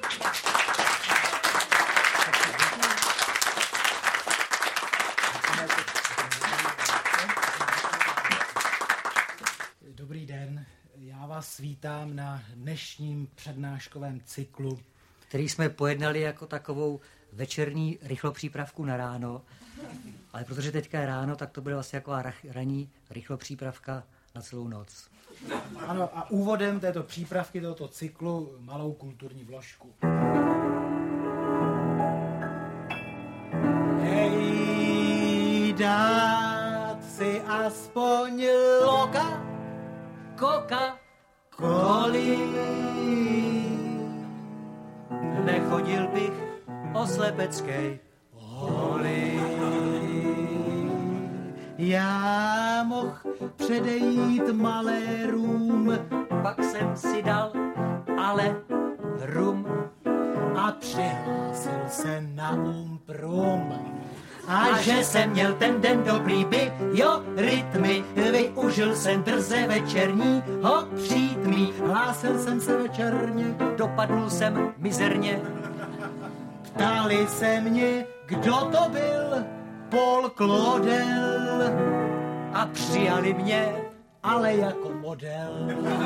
Dobrý den, já vás vítám na dnešním přednáškovém cyklu, který jsme pojednali jako takovou večerní rychlopřípravku na ráno, ale protože teďka je ráno, tak to bude vlastně jako ranní rychlopřípravka na celou noc. Ano, a úvodem této přípravky, tohoto cyklu, malou kulturní vložku. Hej, dát si aspoň loka, Coca-Coli. Nechodil bych o slepeckej holi. Já mohl předejít malérům, Pak jsem si dal ale rum. a přihlásil se na Umprum. A že jsem měl ten den dobrý biorytmy, využil jsem drze večerní ho přítmí. Hlásil jsem se večerně, Dopadnul jsem mizerně. ptali se mě, kdo to byl, Paul Claudel, A přijali mě. ale jako model.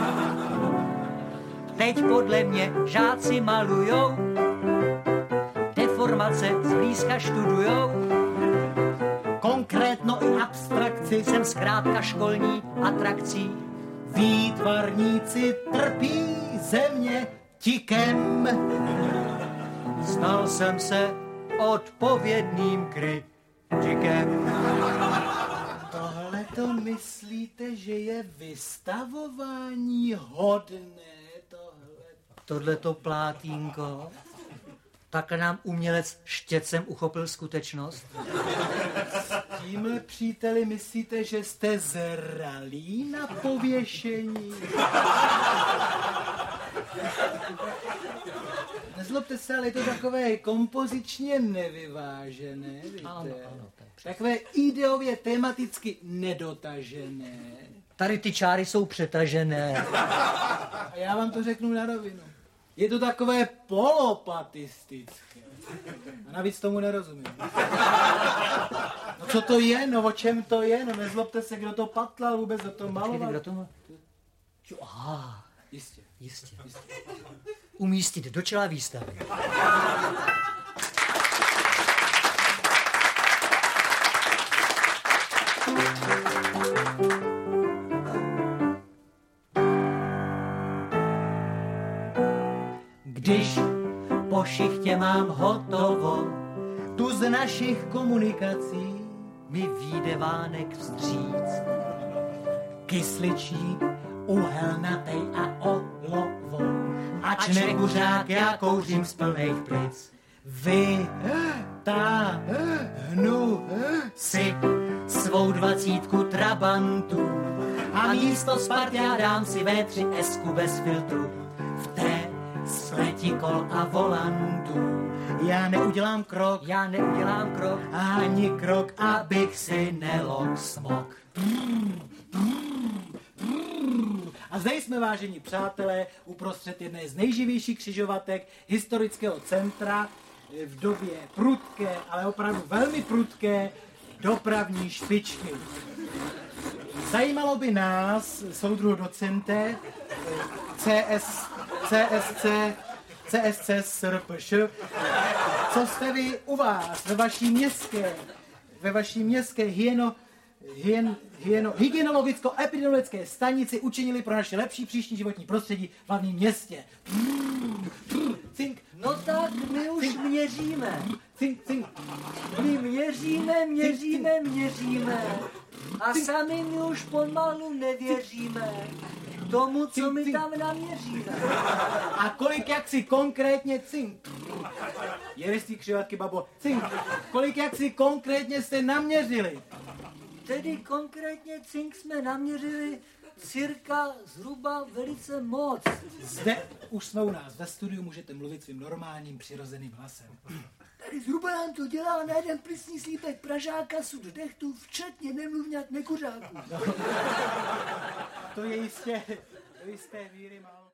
Teď podle mě žáci malujou, deformace zblízka študujou. Konkrétno i abstrakci Jsem zkrátka školní atrakcí. výtvarníci trpí země tikem. Stal jsem se odpovědným kritikem. Tohle to myslíte, že je vystavování hodné? Tohleto plátínko, takhle nám umělec štětcem uchopil skutečnost. Tímhle, příteli, myslíte, že jste zralí na pověšení? Nezlobte se, ale je to takové kompozičně nevyvážené, víte? Ano, Takové ideově tematicky nedotažené. Tady ty čáry jsou přetažené. A já vám to řeknu na rovinu. Je to takové polopatistické. A navíc tomu nerozumím. No co to je? No o čem to je? No nezlobte se, kdo to patlal vůbec, kdo to maloval? Kdo to? Aha, Jistě. jistě. Umístit do čela výstavy. Když po šichtě mám hotovo, Tu z našich komunikací mi vyjde vánek vstříc. kysličník, uhelnatej a olovo. Ač nekuřák, já kouřím z plných plic. Vytáhnu Si svou 20 trabantu a místo Sparty já dám si V3S bez filtru. V té sleti kol a volantů Já neudělám krok, ani krok, abych si nelok smok. A zde jsme, vážení přátelé, uprostřed jedné z nejživějších křižovatek historického centra v době prudké, ale opravdu velmi prudké dopravní špičky. Zajímalo by nás, soudruhu docente, CSC SRPŠ, co jste vy u vás ve vaší městské hygienologicko-epidemiologické stanici učinili pro naše lepší příští životní prostředí v hlavním městě. Cink. No tak my už měříme. Cink, cink. My měříme. A sami my už pomalu nevěříme tomu, co my tam naměříme. A kolik jak si konkrétně cink? Jerestý křivatky, babo. Cink. Kolik jak si konkrétně jste naměřili? Tedy konkrétně cink jsme naměřili cirka zhruba velice moc. Zde už jsme u nás ve studiu, můžete mluvit svým normálním přirozeným hlasem. Tady zhruba nám to dělá na jeden plicní slípek Pražáka sud dechtu, včetně nemluvňat nekuřáků. To je jistě do jisté míry málo.